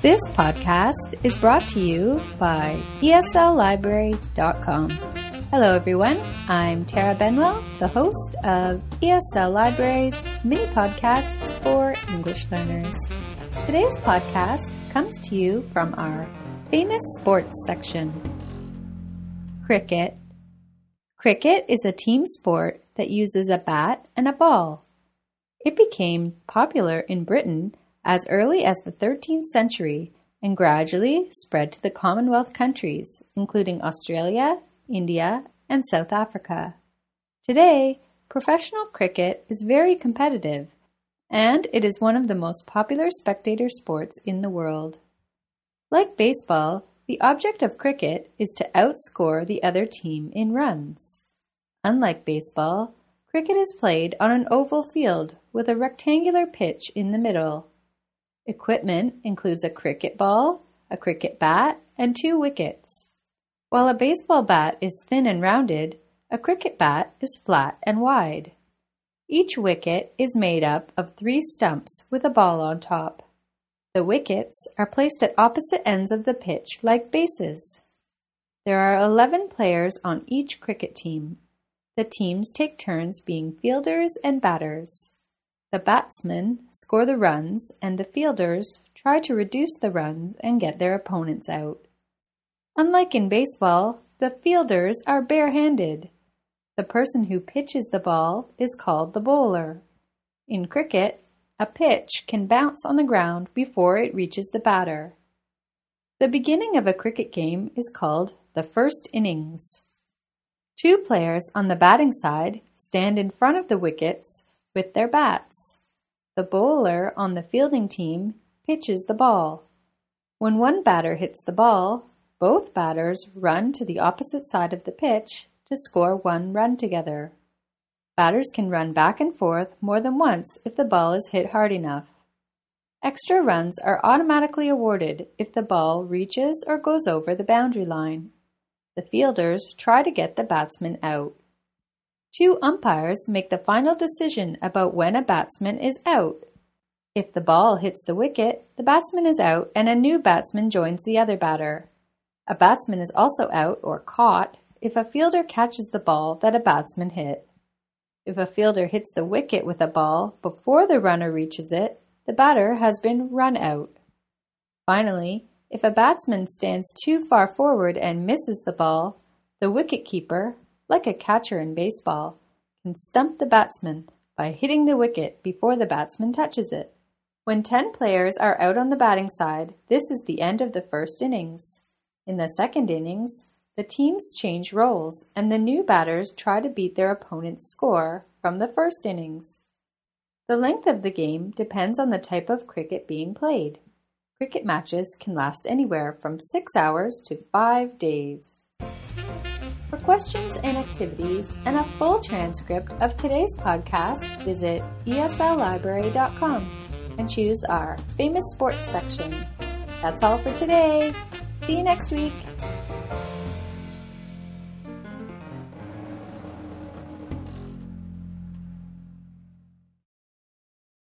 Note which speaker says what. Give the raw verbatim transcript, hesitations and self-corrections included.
Speaker 1: This podcast is brought to you by E S L library dot com. Hello everyone, I'm Tara Benwell, the host of E S L Library's mini podcasts for English learners. Today's podcast comes to you from our famous sports section. Cricket. Cricket is a team sport that uses a bat and a ball. It became popular in Britain as early as the thirteenth century and gradually spread to the Commonwealth countries, including Australia, India, and South Africa. Today, professional cricket is very competitive, and it is one of the most popular spectator sports in the world. Like baseball, the object of cricket is to outscore the other team in runs. Unlike baseball, cricket is played on an oval field with a rectangular pitch in the middle. Equipment includes a cricket ball, a cricket bat, and two wickets. While a baseball bat is thin and rounded, a cricket bat is flat and wide. Each wicket is made up of three stumps with a ball on top. The wickets are placed at opposite ends of the pitch like bases. There are eleven players on each cricket team. The teams take turns being fielders and batters. The batsmen score the runs and the fielders try to reduce the runs and get their opponents out. Unlike in baseball, the fielders are bare-handed. The person who pitches the ball is called the bowler. In cricket, a pitch can bounce on the ground before it reaches the batter. The beginning of a cricket game is called the first innings. Two players on the batting side stand in front of the wickets with their bats. The bowler on the fielding team pitches the ball. When one batter hits the ball, both batters run to the opposite side of the pitch to score one run together. Batters can run back and forth more than once if the ball is hit hard enough. Extra runs are automatically awarded if the ball reaches or goes over the boundary line. The fielders try to get the batsman out. Two umpires make the final decision about when a batsman is out. If the ball hits the wicket, the batsman is out and a new batsman joins the other batter. A batsman is also out or caught if a fielder catches the ball that a batsman hit. If a fielder hits the wicket with a ball before the runner reaches it, the batter has been run out. Finally, if a batsman stands too far forward and misses the ball, the wicket-keeper, like a catcher in baseball, can stump the batsman by hitting the wicket before the batsman touches it. When ten players are out on the batting side, this is the end of the first innings. In the second innings, the teams change roles and the new batters try to beat their opponent's score from the first innings. The length of the game depends on the type of cricket being played. Cricket matches can last anywhere from six hours to five days. For questions and activities and a full transcript of today's podcast, visit E S L library dot com and choose our famous sports section. That's all for today. See you next week.